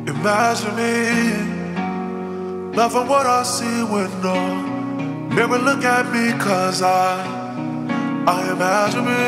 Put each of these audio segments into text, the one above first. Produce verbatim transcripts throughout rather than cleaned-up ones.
Imagine me, loving what I see with no mirror. Look at me, cause I, I imagine me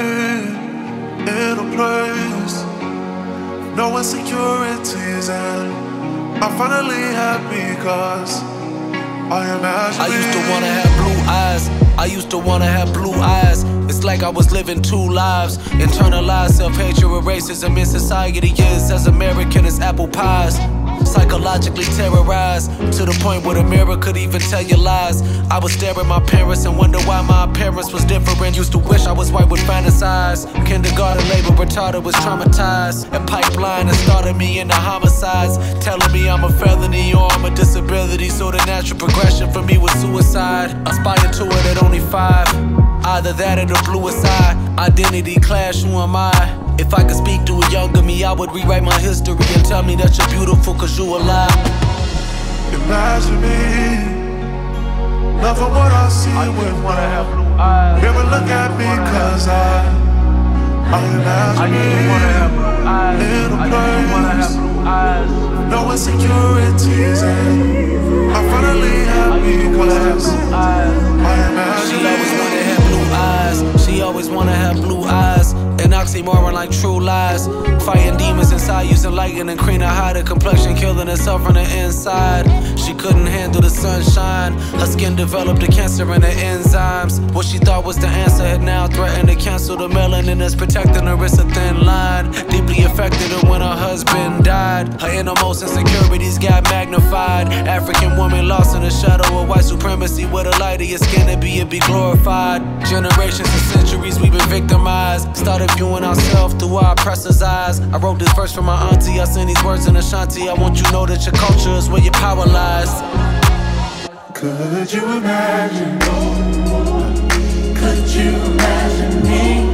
in a place, no insecurities, and I'm finally happy, cause I imagine I me. used to wanna have blue eyes, I used to wanna have blue eyes. It's like I was living two lives. Internalized self-hatred with racism in society is as American as apple pies. Psychologically terrorized to the point where the mirror could even tell you lies. I would stare at my parents and wonder why my appearance was different. Used to wish I was white, would fantasize. Kindergarten label retarded, was traumatized. And pipeline that started me into homicides, telling me I'm a felony or I'm a disability. So the natural progression for me was suicide. Aspired to it at only five. Either that or the bluest eye. Identity clash, who am I? If I could speak to a younger me, I would rewrite my history and tell me that you're beautiful cause you alive. Imagine me, loving what I see I with wanna no have blue eyes. mirror. Look at me, cause I, I imagine I me wanna have blue eyes. in a I wanna have place, blue eyes. no insecurities, and I'm finally happy, cause I She imagine always me. wanna have blue eyes. She always wanna have blue eyes. An oxymoron like true lies. Fighting demons inside, using light and cream to hide her complexion, killing herself from the inside. She couldn't handle the sunshine. Her skin developed a cancer in her enzymes. What she thought was the answer had now threatened to cancel the melanin that's protecting her. It's a thin line. Deeply affected her when her husband died. Her innermost insecurities got magnified. African woman lost in the shadow of white supremacy. Where the light of your skin to be and be glorified. Generations and centuries we've been victimized. Started viewing ourselves through our oppressor's eyes. I wrote this verse for my auntie. I send these words in Ashanti. I want you to know that your culture is where your power lies. Could you imagine? Could you imagine me?